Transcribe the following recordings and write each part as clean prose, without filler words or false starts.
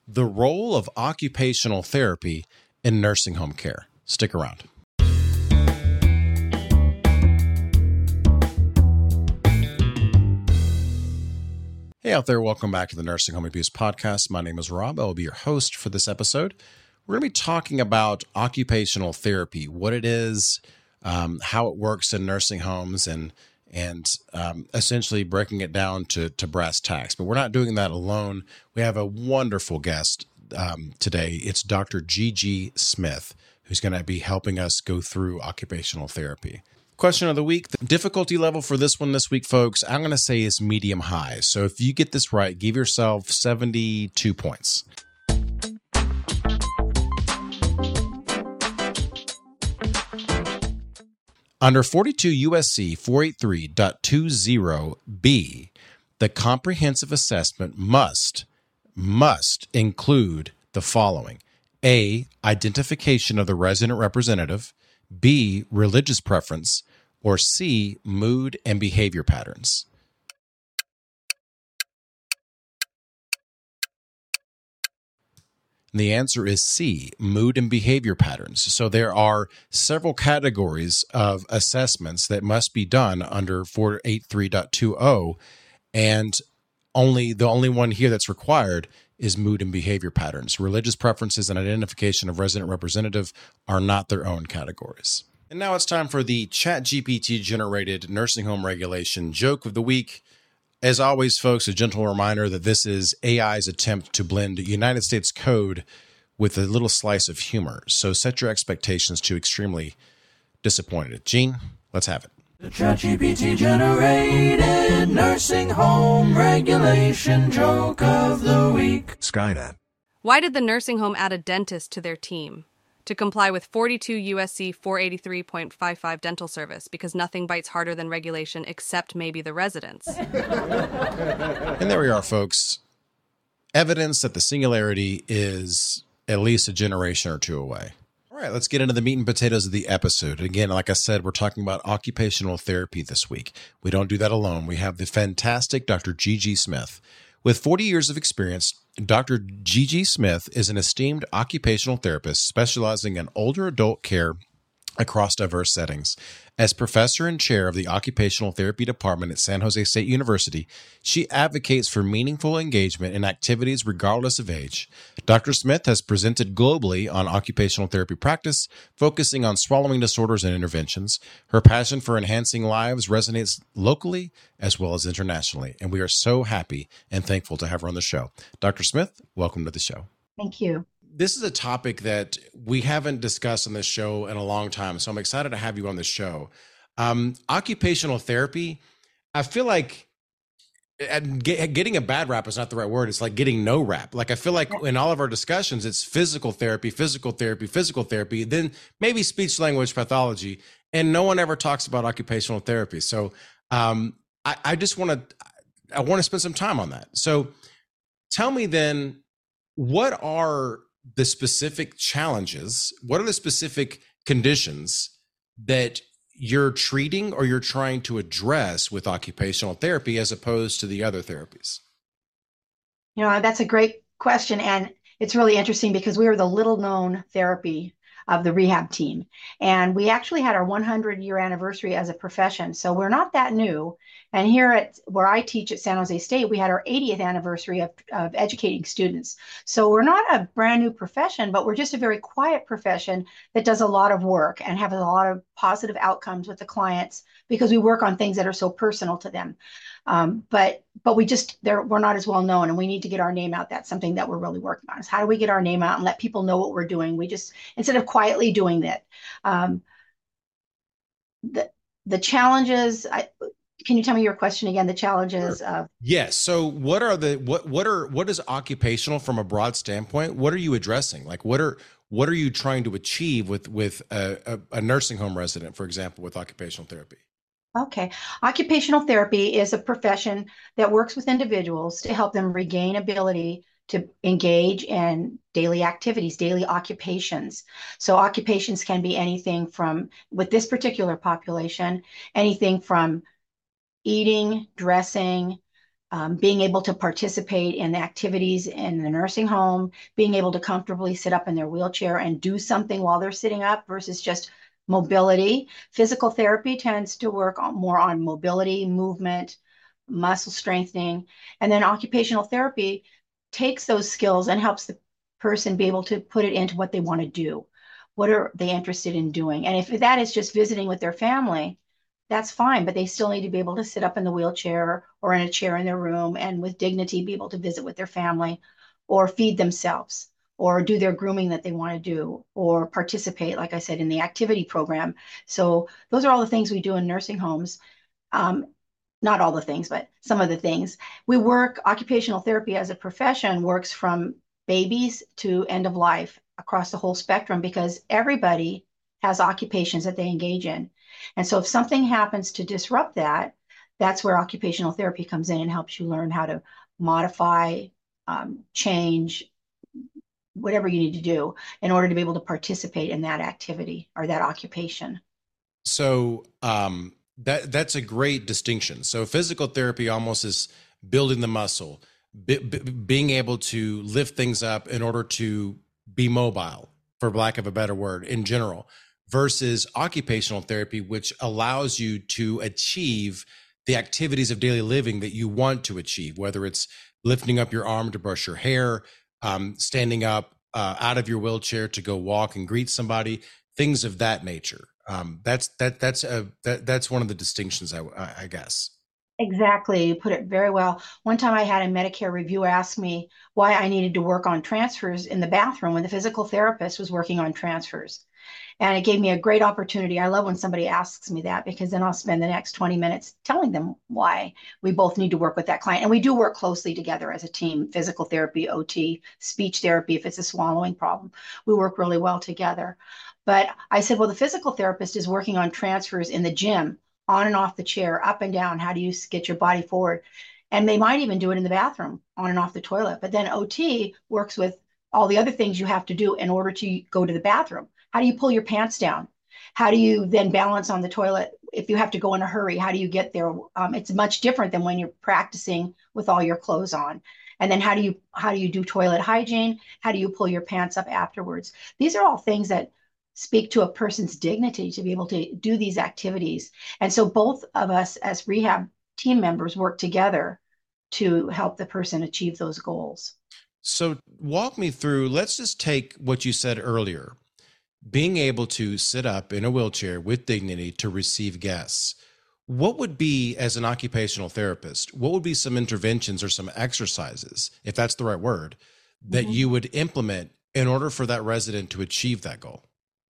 the role of occupational therapy in nursing home care. Stick around. Hey out there, welcome back to the Nursing Home Abuse Podcast. My name is Rob. I will be your host for this episode. We're going to be talking about occupational therapy, what it is, how it works in nursing homes, and essentially breaking it down to brass tacks. But we're not doing that alone. We have a wonderful guest today. It's Dr. Gigi Smith, who's going to be helping us go through occupational therapy. Question of the week. The difficulty level for this one this week, folks, I'm going to say is medium high. So if you get this right, give yourself 72 points. Under 42 USC 483.20b, the comprehensive assessment must include the following: A, identification of the resident representative, B, religious preference, or C, mood and behavior patterns. And the answer is C, mood and behavior patterns. So there are several categories of assessments that must be done under 483.20, and the only one here that's required is mood and behavior patterns. Religious preferences and identification of resident representative are not their own categories. And now it's time for the ChatGPT-generated nursing home regulation joke of the week. As always, folks, a gentle reminder that this is AI's attempt to blend United States code with a little slice of humor. So set your expectations to extremely disappointed. Gene, let's have it. The ChatGPT-generated nursing home regulation joke of the week. Skynet. Why did the nursing home add a dentist to their team? To comply with 42 USC 483.55 dental service, because nothing bites harder than regulation except maybe the residents. And there we are, folks. Evidence that the singularity is at least a generation or two away. All right, let's get into the meat and potatoes of the episode. Again, like I said, we're talking about occupational therapy this week. We don't do that alone. We have the fantastic Dr. Gigi Smith. With 40 years of experience, Dr. Gigi Smith is an esteemed occupational therapist specializing in older adult care across diverse settings. As professor and chair of the Occupational Therapy Department at San Jose State University, she advocates for meaningful engagement in activities regardless of age. Dr. Smith has presented globally on occupational therapy practice, focusing on swallowing disorders and interventions. Her passion for enhancing lives resonates locally as well as internationally, and we are so happy and thankful to have her on the show. Dr. Smith, welcome to the show. Thank you. This is a topic that we haven't discussed on this show in a long time, so I'm excited to have you on the show. Occupational therapy, I feel like getting a bad rap is not the right word. It's like getting no rap. Like I feel like in all of our discussions, it's physical therapy, then maybe speech language pathology, and no one ever talks about occupational therapy. So I just want to spend some time on that. So tell me then, what are the specific challenges? What are the specific conditions that you're treating or you're trying to address with occupational therapy as opposed to the other therapies? You know, that's a great question. And it's really interesting because we were the little known therapy of the rehab team. And we actually had our 100-year anniversary as a profession. So we're not that new. And here at where I teach at San Jose State, we had our 80th anniversary of educating students. So we're not a brand new profession, but we're just a very quiet profession that does a lot of work and have a lot of positive outcomes with the clients because we work on things that are so personal to them. But we're not as well known, and we need to get our name out. That's something that we're really working on, is how do we get our name out and let people know what we're doing? We just, instead of quietly doing that, the challenges, can you tell me your question again? The challenges of yes. So what is occupational from a broad standpoint? What are you addressing? Like what are you trying to achieve with a nursing home resident, for example, with occupational therapy? Okay. Occupational therapy is a profession that works with individuals to help them regain ability to engage in daily activities, daily occupations. So occupations can be anything from, with this particular population, anything from eating, dressing, being able to participate in the activities in the nursing home, being able to comfortably sit up in their wheelchair and do something while they're sitting up versus just mobility. Physical therapy tends to work more on mobility, movement, muscle strengthening. And then occupational therapy takes those skills and helps the person be able to put it into what they want to do. What are they interested in doing? And if that is just visiting with their family, that's fine, but they still need to be able to sit up in the wheelchair or in a chair in their room and with dignity be able to visit with their family or feed themselves or do their grooming that they want to do or participate, like I said, in the activity program. So those are all the things we do in nursing homes. Not all the things, but some of the things. We work, occupational therapy as a profession works from babies to end of life across the whole spectrum because everybody has occupations that they engage in. And so if something happens to disrupt that, that's where occupational therapy comes in and helps you learn how to modify, change, whatever you need to do in order to be able to participate in that activity or that occupation. So that's a great distinction. So physical therapy almost is building the muscle, being able to lift things up in order to be mobile, for lack of a better word, in general, versus occupational therapy, which allows you to achieve the activities of daily living that you want to achieve, whether it's lifting up your arm to brush your hair, standing up out of your wheelchair to go walk and greet somebody, things of that nature. That's one of the distinctions, I guess. Exactly. You put it very well. One time I had a Medicare reviewer ask me why I needed to work on transfers in the bathroom when the physical therapist was working on transfers. And it gave me a great opportunity. I love when somebody asks me that because then I'll spend the next 20 minutes telling them why we both need to work with that client. And we do work closely together as a team, physical therapy, OT, speech therapy, if it's a swallowing problem. We work really well together. But I said, well, the physical therapist is working on transfers in the gym, on and off the chair, up and down. How do you get your body forward? And they might even do it in the bathroom, on and off the toilet. But then OT works with all the other things you have to do in order to go to the bathroom. How do you pull your pants down? How do you then balance on the toilet if you have to go in a hurry? How do you get there? It's much different than when you're practicing with all your clothes on. And then how do you do toilet hygiene? How do you pull your pants up afterwards? These are all things that speak to a person's dignity to be able to do these activities. And so both of us as rehab team members work together to help the person achieve those goals. So walk me through, let's just take what you said earlier, being able to sit up in a wheelchair with dignity to receive guests. What would be, as an occupational therapist, what would be some interventions or some exercises, if that's the right word, that you would implement in order for that resident to achieve that goal?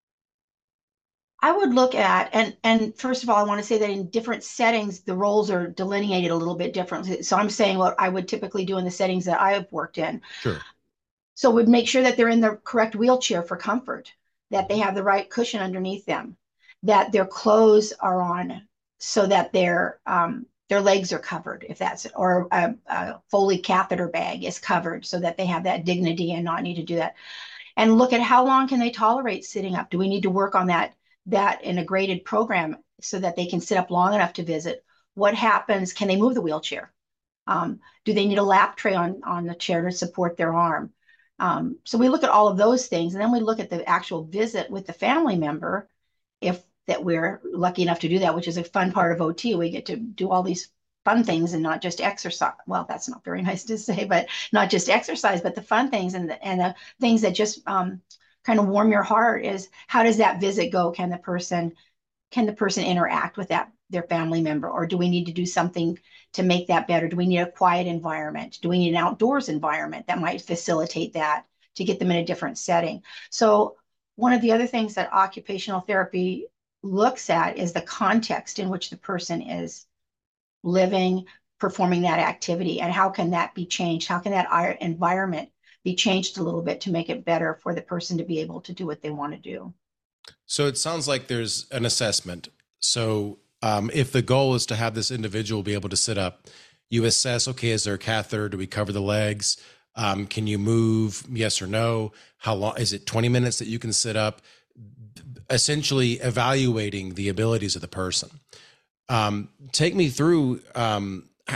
I would look at, and first of all, I want to say that in different settings, the roles are delineated a little bit differently. So I'm saying what I would typically do in the settings that I have worked in. Sure. So would make sure that they're in the correct wheelchair for comfort, that they have the right cushion underneath them, that their clothes are on so that their legs are covered, if that's, or a Foley catheter bag is covered so that they have that dignity and not need to do that. And look at how long can they tolerate sitting up? Do we need to work on that in a graded program so that they can sit up long enough to visit? What happens? Can they move the wheelchair? Do they need a lap tray on the chair to support their arm? So we look at all of those things, and then we look at the actual visit with the family member, if that we're lucky enough to do that, which is a fun part of OT. We get to do all these fun things and not just exercise. Well, that's not very nice to say, but not just exercise, but the fun things and the things that just kind of warm your heart is, how does that visit go? Can the person interact with their family member, or do we need to do something to make that better? Do we need a quiet environment? Do we need an outdoors environment that might facilitate that to get them in a different setting? So one of the other things that occupational therapy looks at is the context in which the person is living, performing that activity, and how can that be changed? How can that environment be changed a little bit to make it better for the person to be able to do what they want to do? So it sounds like there's an assessment. So if the goal is to have this individual be able to sit up, you assess, okay, is there a catheter? Do we cover the legs? Can you move? Yes or no? How long? Is it 20 minutes that you can sit up? Essentially evaluating the abilities of the person. Take me through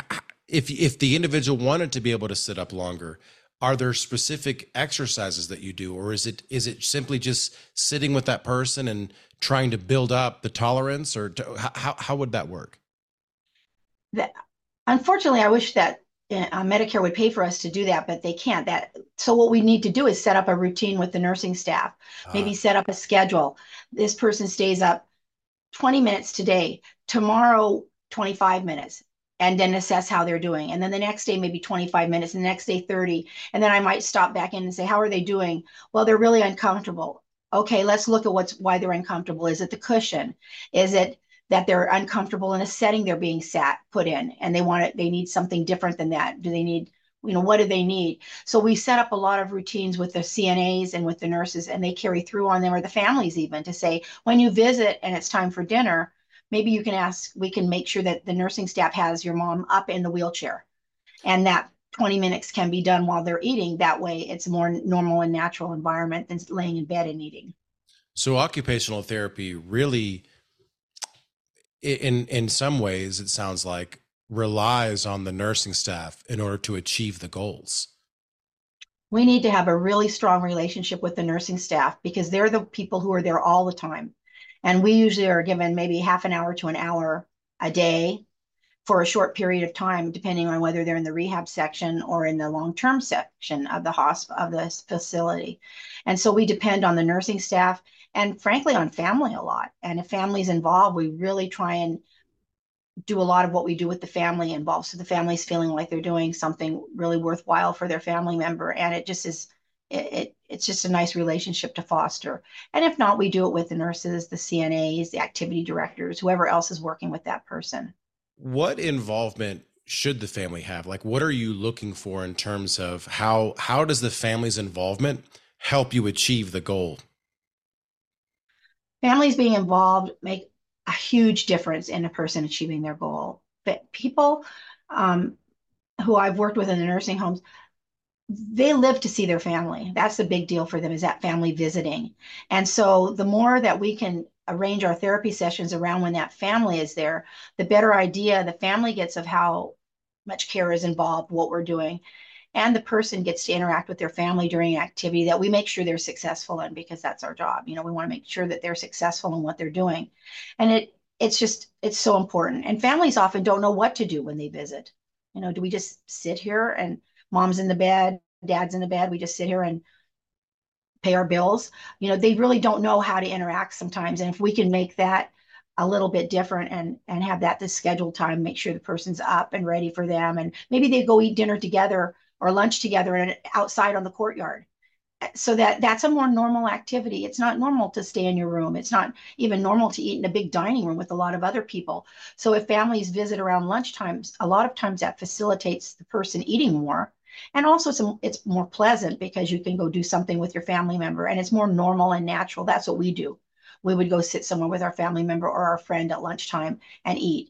if the individual wanted to be able to sit up longer, are there specific exercises that you do, or is it simply just sitting with that person and trying to build up the tolerance, or how would that work? That, unfortunately, I wish that Medicare would pay for us to do that, but they can't. So what we need to do is set up a routine with the nursing staff, maybe set up a schedule. This person stays up 20 minutes today, tomorrow 25 minutes, and then assess how they're doing. And then the next day, maybe 25 minutes, and the next day 30. And then I might stop back in and say, how are they doing? Well, they're really uncomfortable. Okay, let's look at why they're uncomfortable. Is it the cushion? Is it that they're uncomfortable in a setting they're being put in, and they need something different than that? Do they need, what do they need? So we set up a lot of routines with the CNAs and with the nurses, and they carry through on them, or the families even, to say, when you visit and it's time for dinner, maybe we can make sure that the nursing staff has your mom up in the wheelchair, and that 20 minutes can be done while they're eating. That way it's a more normal and natural environment than laying in bed and eating. So occupational therapy really, in some ways, it sounds like, relies on the nursing staff in order to achieve the goals. We need to have a really strong relationship with the nursing staff, because they're the people who are there all the time. And we usually are given maybe half an hour to an hour a day for a short period of time, depending on whether they're in the rehab section or in the long-term section of the facility. And so we depend on the nursing staff, and frankly on family a lot. And if family's involved, we really try and do a lot of what we do with the family involved, so the family's feeling like they're doing something really worthwhile for their family member. And it just is, it's just a nice relationship to foster. And if not, we do it with the nurses, the CNAs, the activity directors, whoever else is working with that person. What involvement should the family have? Like, what are you looking for in terms of how does the family's involvement help you achieve the goal? Families being involved make a huge difference in a person achieving their goal. But people who I've worked with in the nursing homes, they live to see their family. That's the big deal for them, is that family visiting. And so the more that we can arrange our therapy sessions around when that family is there, the better idea the family gets of how much care is involved, what we're doing. And the person gets to interact with their family during an activity that we make sure they're successful in, because that's our job. We want to make sure that they're successful in what they're doing. And it's so important. And families often don't know what to do when they visit. Do we just sit here and mom's in the bed, dad's in the bed, we just sit here and pay our bills? They really don't know how to interact sometimes. And if we can make that a little bit different and have that the scheduled time, make sure the person's up and ready for them, and maybe they go eat dinner together or lunch together and outside on the courtyard, so that's a more normal activity. It's not normal to stay in your room. It's not even normal to eat in a big dining room with a lot of other people. So if families visit around lunchtimes, a lot of times that facilitates the person eating more. And also it's more pleasant, because you can go do something with your family member, and it's more normal and natural. That's what we do. We would go sit somewhere with our family member or our friend at lunchtime and eat.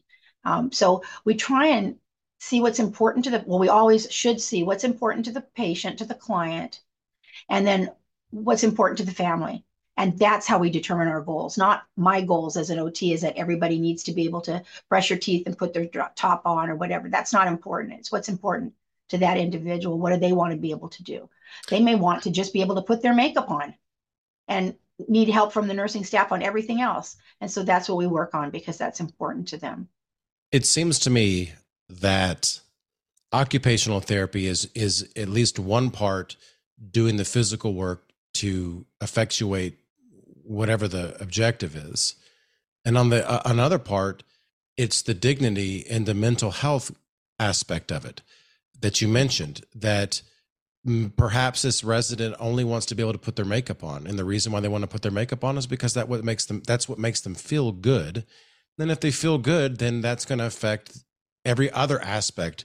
So we try and see what's important we always should see what's important to the patient, to the client, and then what's important to the family. And that's how we determine our goals. Not my goals as an OT is that everybody needs to be able to brush their teeth and put their top on or whatever. That's not important. It's what's important to that individual. What do they want to be able to do? They may want to just be able to put their makeup on and need help from the nursing staff on everything else. And so that's what we work on, because that's important to them. It seems to me that occupational therapy is at least one part doing the physical work to effectuate whatever the objective is. And on the another part, it's the dignity and the mental health aspect of it that you mentioned, that perhaps this resident only wants to be able to put their makeup on. And the reason why they want to put their makeup on is because that's what makes them feel good. Then if they feel good, then that's going to affect every other aspect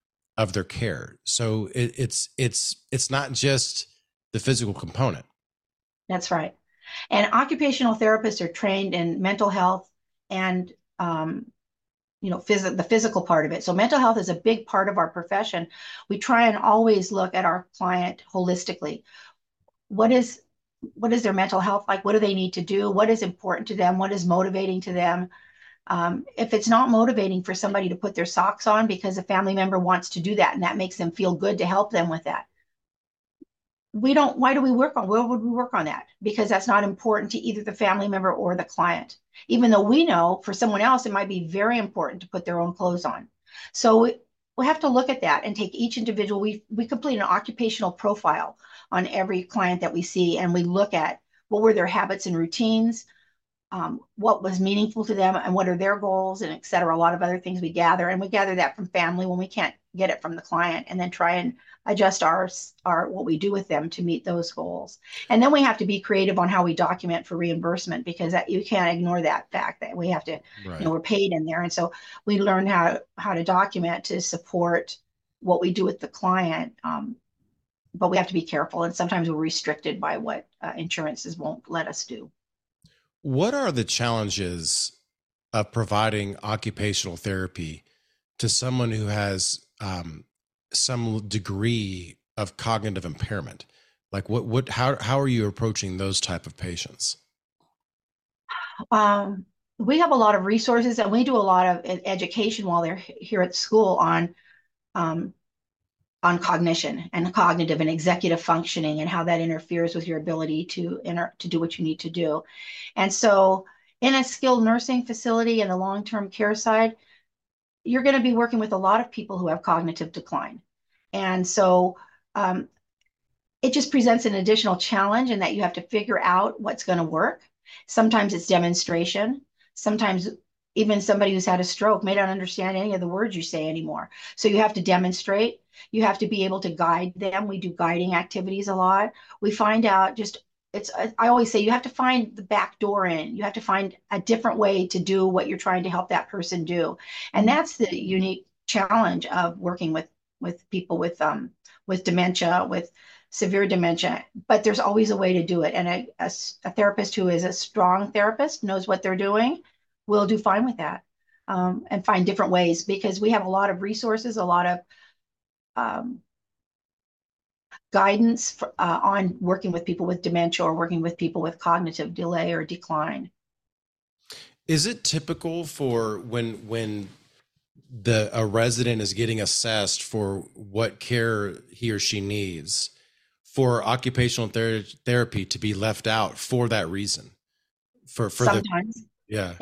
of their care. So it's not just the physical component. That's right. And occupational therapists are trained in mental health and the physical part of it. So mental health is a big part of our profession. We try and always look at our client holistically. What is their mental health like? What do they need to do? What is important to them? What is motivating to them? If it's not motivating for somebody to put their socks on because a family member wants to do that and that makes them feel good to help them with that, why do we work on, where would we work on that? Because that's not important to either the family member or the client. Even though we know for someone else, it might be very important to put their own clothes on. So we have to look at that and take each individual. We complete an occupational profile on every client that we see, and we look at what were their habits and routines, what was meaningful to them, and what are their goals, and et cetera. A lot of other things we gather, and we gather that from family when we can't get it from the client, and then try and adjust our what we do with them to meet those goals. And then we have to be creative on how we document for reimbursement, because you can't ignore that fact that we have to, Right. we're paid in there, and so we learn how to document to support what we do with the client. But we have to be careful, and sometimes we're restricted by what insurances won't let us do. What are the challenges of providing occupational therapy to someone who has some degree of cognitive impairment? Like how are you approaching those type of patients? We have a lot of resources, and we do a lot of education while they're here at school on cognition and cognitive and executive functioning and how that interferes with your ability to do what you need to do. And so in a skilled nursing facility in the long-term care side, you're going to be working with a lot of people who have cognitive decline. And so it just presents an additional challenge in that you have to figure out what's going to work. Sometimes it's demonstration. Sometimes even somebody who's had a stroke may not understand any of the words you say anymore. So you have to demonstrate. You have to be able to guide them. We do guiding activities a lot. We find out I always say you have to find the back door in. You have to find a different way to do what you're trying to help that person do. And that's the unique challenge of working with people with dementia, with severe dementia. But there's always a way to do it. And a therapist who is a strong therapist, knows what they're doing, will do fine with that, and find different ways, because we have a lot of resources, a lot of guidance on working with people with dementia or working with people with cognitive delay or decline. Is it typical for when a resident is getting assessed for what care he or she needs, for occupational therapy to be left out for that reason? Sometimes. Yeah.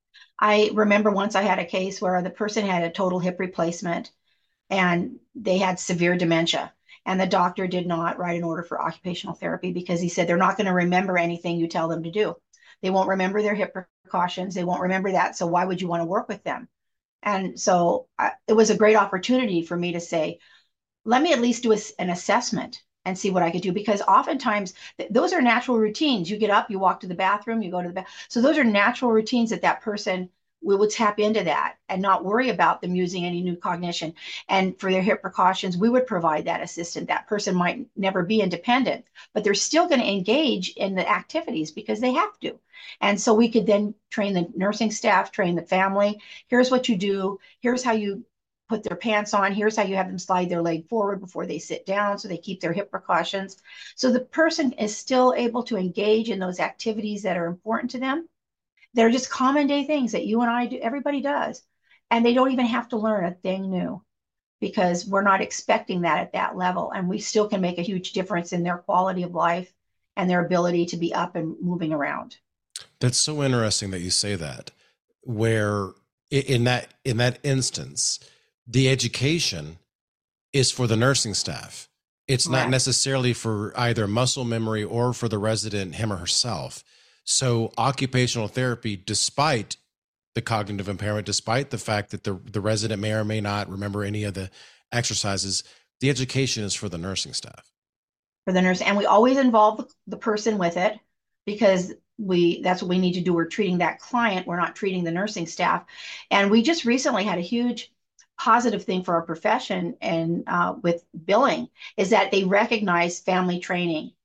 I remember once I had a case where the person had a total hip replacement and they had severe dementia. And the doctor did not write an order for occupational therapy because he said they're not going to remember anything you tell them to do. They won't remember their hip precautions. They won't remember that. So why would you want to work with them? And so it was a great opportunity for me to say, let me at least do an assessment and see what I could do. Because oftentimes those are natural routines. You get up, you walk to the bathroom, you go to the bathroom. So those are natural routines that person we will tap into that and not worry about them using any new cognition. And for their hip precautions, we would provide that assistance. That person might never be independent, but they're still going to engage in the activities because they have to. And so we could then train the nursing staff, train the family. Here's what you do. Here's how you put their pants on. Here's how you have them slide their leg forward before they sit down so they keep their hip precautions. So the person is still able to engage in those activities that are important to them. They're just common day things that you and I do, everybody does. And they don't even have to learn a thing new because we're not expecting that at that level. And we still can make a huge difference in their quality of life and their ability to be up and moving around. That's so interesting that you say that, where in that instance, the education is for the nursing staff. It's not necessarily for either muscle memory or for the resident, him or herself. So occupational therapy, despite the cognitive impairment, despite the fact that the resident may or may not remember any of the exercises, the education is for the nursing staff. For the nurse. And we always involve the person with it because that's what we need to do. We're treating that client. We're not treating the nursing staff. And we just recently had a huge positive thing for our profession and with billing is that they recognize family training.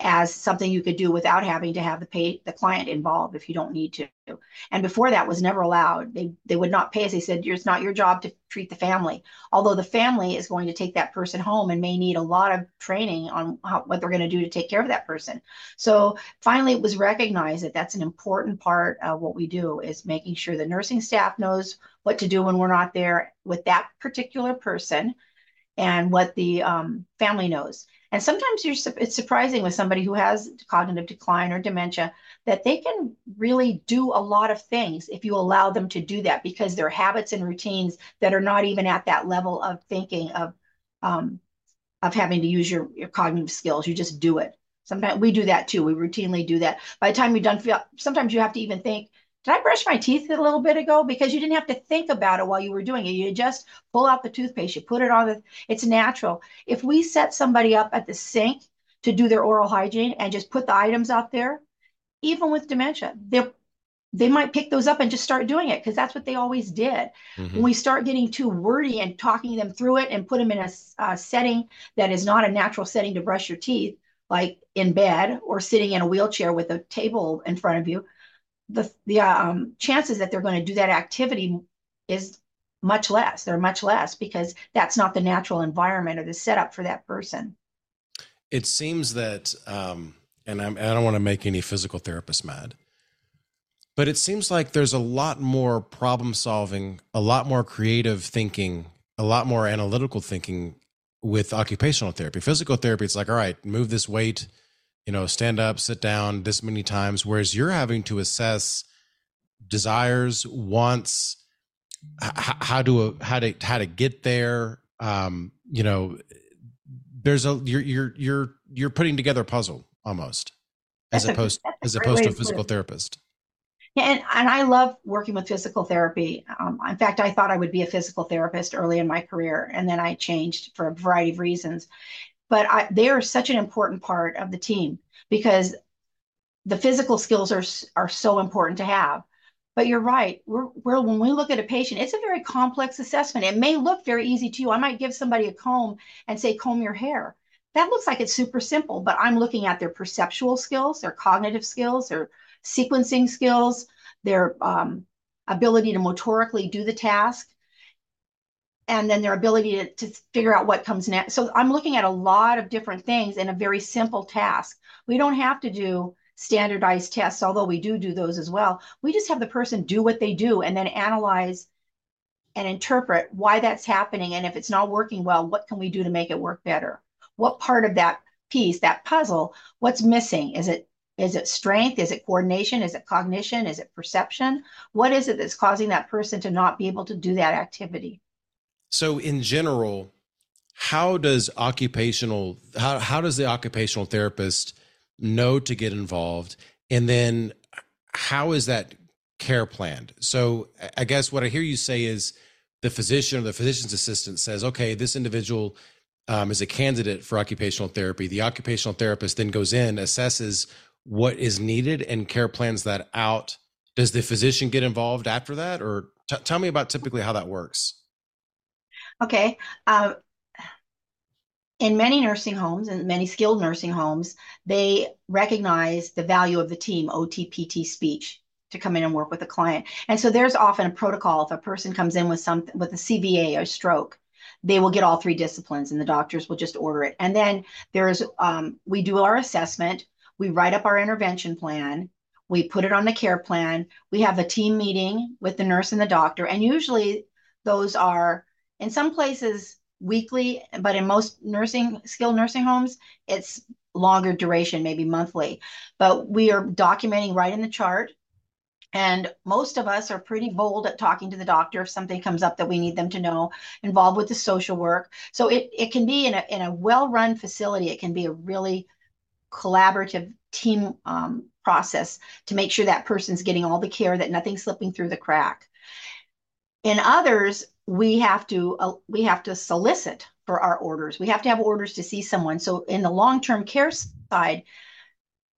as something you could do without having to have the client involved if you don't need to. And before that was never allowed. They would not pay us. They said, it's not your job to treat the family. Although the family is going to take that person home and may need a lot of training on what they're going to do to take care of that person. So finally, it was recognized that that's an important part of what we do, is making sure the nursing staff knows what to do when we're not there with that particular person, and what the family knows. And sometimes it's surprising with somebody who has cognitive decline or dementia that they can really do a lot of things if you allow them to do that, because their habits and routines that are not even at that level of thinking of having to use your cognitive skills. You just do it. Sometimes we do that too. We routinely do that. By the time you're done, sometimes you have to even think, did I brush my teeth a little bit ago? Because you didn't have to think about it while you were doing it. You just pull out the toothpaste, you put it on it's natural. If we set somebody up at the sink to do their oral hygiene and just put the items out there, even with dementia, they might pick those up and just start doing it because that's what they always did. Mm-hmm. When we start getting too wordy and talking them through it and put them in a setting that is not a natural setting to brush your teeth, like in bed or sitting in a wheelchair with a table in front of you, the chances that they're going to do that activity is much less. They're much less because that's not the natural environment or the setup for that person. It seems that, and I don't want to make any physical therapists mad, but it seems like there's a lot more problem solving, a lot more creative thinking, a lot more analytical thinking with occupational therapy. Physical therapy, it's like, all right, move this weight, stand up, sit down this many times, whereas you're having to assess desires, wants, how to get there. There's you're putting together a puzzle almost, as opposed to a physical therapist. Yeah, and I love working with physical therapy. In fact, I thought I would be a physical therapist early in my career, and then I changed for a variety of reasons. But they are such an important part of the team because the physical skills are so important to have. But you're right. When we look at a patient, it's a very complex assessment. It may look very easy to you. I might give somebody a comb and say, comb your hair. That looks like it's super simple, but I'm looking at their perceptual skills, their cognitive skills, their sequencing skills, their ability to motorically do the task, and then their ability to figure out what comes next. So I'm looking at a lot of different things in a very simple task. We don't have to do standardized tests, although we do those as well. We just have the person do what they do and then analyze and interpret why that's happening. And if it's not working well, what can we do to make it work better? What part of that piece, that puzzle, what's missing? Is it strength? Is it coordination? Is it cognition? Is it perception? What is it that's causing that person to not be able to do that activity? So in general, how does the occupational therapist know to get involved? And then how is that care planned? So I guess what I hear you say is the physician or the physician's assistant says, okay, this individual is a candidate for occupational therapy. The occupational therapist then goes in, assesses what is needed and care plans that out. Does the physician get involved after that? Or tell me about typically how that works. Okay. In many nursing homes and many skilled nursing homes, they recognize the value of the team, OT, PT, speech, to come in and work with the client. And so there's often a protocol. If a person comes in with a CVA or stroke, they will get all three disciplines and the doctors will just order it. And then we do our assessment. We write up our intervention plan. We put it on the care plan. We have a team meeting with the nurse and the doctor. And usually those are, in some places, weekly, but in most skilled nursing homes, it's longer duration, maybe monthly. But we are documenting right in the chart. And most of us are pretty bold at talking to the doctor if something comes up that we need them to know, involved with the social work. So it can be in a well-run facility. It can be a really collaborative team process to make sure that person's getting all the care, that nothing's slipping through the crack. In others, we have to solicit for our orders. We have to have orders to see someone. So in the long-term care side,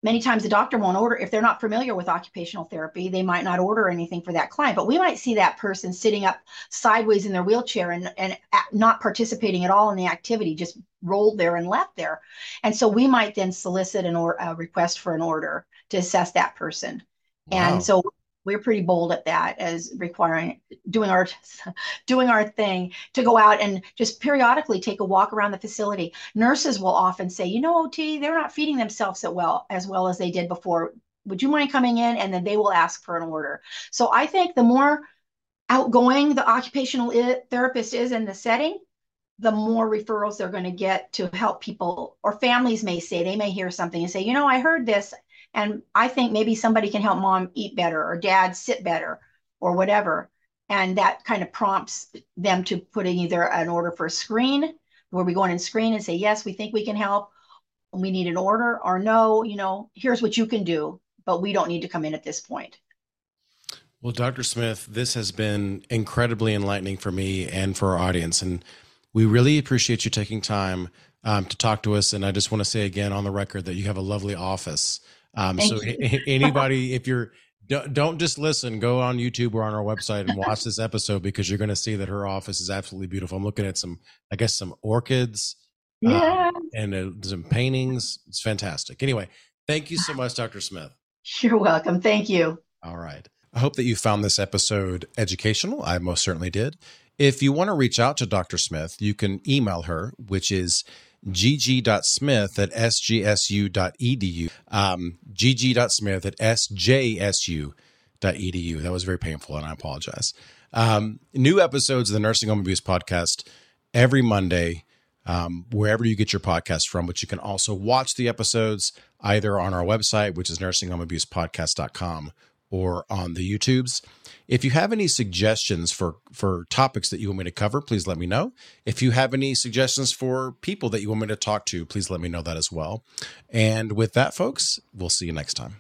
many times the doctor won't order. If they're not familiar with occupational therapy, they might not order anything for that client. But we might see that person sitting up sideways in their wheelchair and not participating at all in the activity, just rolled there and left there. And so we might then solicit a request for an order to assess that person. Wow. And so we're pretty bold at that, as doing our thing to go out and just periodically take a walk around the facility. Nurses will often say, OT, they're not feeding themselves as well as they did before. Would you mind coming in? And then they will ask for an order. So I think the more outgoing the occupational therapist is in the setting, the more referrals they're going to get to help people, or families may hear something and say, I heard this, and I think maybe somebody can help mom eat better or dad sit better or whatever. And that kind of prompts them to put in either an order for a screen, where we go in and screen and say, yes, we think we can help. We need an order, or no, here's what you can do, but we don't need to come in at this point. Well, Dr. Smith, this has been incredibly enlightening for me and for our audience. And we really appreciate you taking time to talk to us. And I just want to say again on the record that you have a lovely office. So anybody, if don't just listen, go on YouTube or on our website and watch this episode, because you're going to see that her office is absolutely beautiful. I'm looking at some orchids, and some paintings. It's fantastic. Anyway, thank you so much, Dr. Smith. You're welcome. Thank you. All right. I hope that you found this episode educational. I most certainly did. If you want to reach out to Dr. Smith, you can email her, which is gg.smith@sgsu.edu. gg.smith@sjsu.edu. That was very painful, and I apologize. New episodes of the Nursing Home Abuse Podcast every Monday, wherever you get your podcast from, but you can also watch the episodes either on our website, which is nursinghomeabusepodcast.com, or on the YouTubes. If you have any suggestions for topics that you want me to cover, please let me know. If you have any suggestions for people that you want me to talk to, please let me know that as well. And with that, folks, we'll see you next time.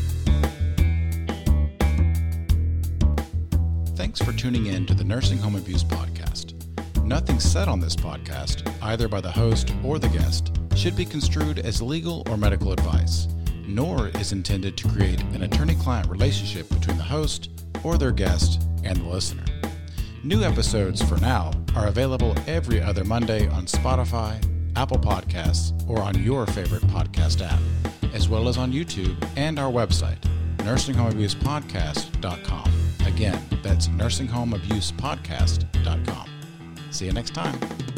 Thanks for tuning in to the Nursing Home Abuse Podcast. Nothing said on this podcast, either by the host or the guest, should be construed as legal or medical advice, nor is intended to create an attorney-client relationship between the host or their guest and the listener. New episodes for now are available every other Monday on Spotify, Apple Podcasts, or on your favorite podcast app, as well as on YouTube and our website, nursinghomeabusepodcast.com. Again, that's nursinghomeabusepodcast.com. See you next time.